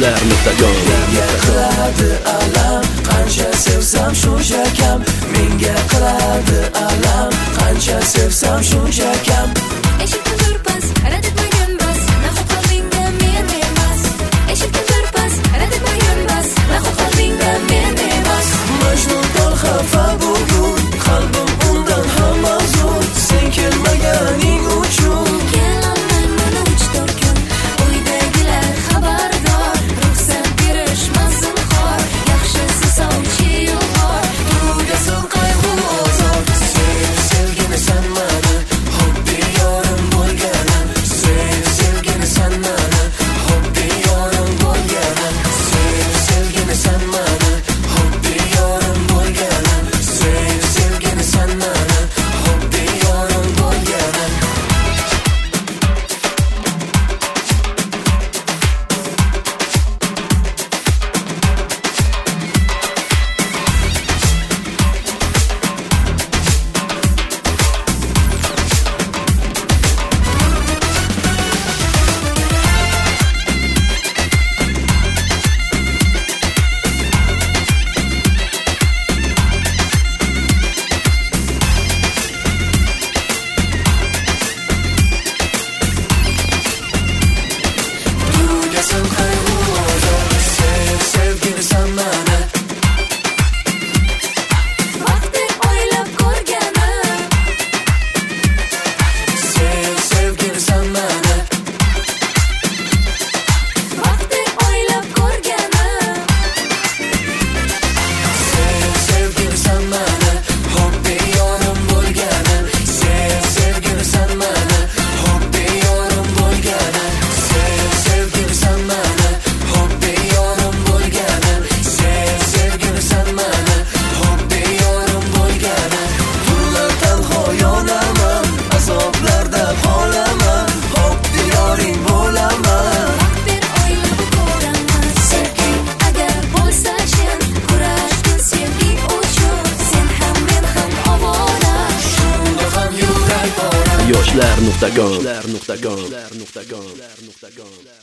yoshlar.com. Menga qiladi alam, qancha sevsam shuncha kam. Menga qiladi alam, qancha sevsam shuncha kam. Eshikdan turpas, rad etmagan bas, nahot qalbingda men emas. Eshikdan turpas, rad etmagan bas, nahot qalbingda men emas. Majnun dol xafa bugun, qalbim undan ham mazun. Sen kelmaganing uchun Kelaman mana 3-4 kun, uydagilar xabardor. Ruxsat berishmas zinhor, yaxshisi sovchi yo'qor. Tugasin qayg'u ozor. Sev sevgini sanmadi, hobbi yorim bo'lganim. Sev sevgini sanmadi, hobbi yorim bo'lganim. Sev sevgini sanmadi, hobbi yorim bo'lganim. Sev sevgini sanmadi, hobbi yorim bo'lganim. Tugasin qayg'u ozor. Sev sevgini sanmadi. Vaqtdek o'ylab ko'rganim, Sev sevgini sanmadi. vaqtdek o'ylab ko'rganim. Sev sevgini sanmadi, hobbi yorim bo'lganim. Sev sevgini sanmadi, hobbi yorim bo'lganim. Sev sevgini sanmadi, hobbi yorim bo'lganim. Sev sevgini sanmadi, hobbi yorim bo'lganim. Tunlar tanho yonaman, azoblarda qolaman. Hobbi yoring bo'laman. Vaqtdek o'ylab ko'raman. Sevging agar bo'lsa chin, kurashdim sevging uchun. Sen ham men ham ovora. Shunda ham yurak bora. yoshlar.com.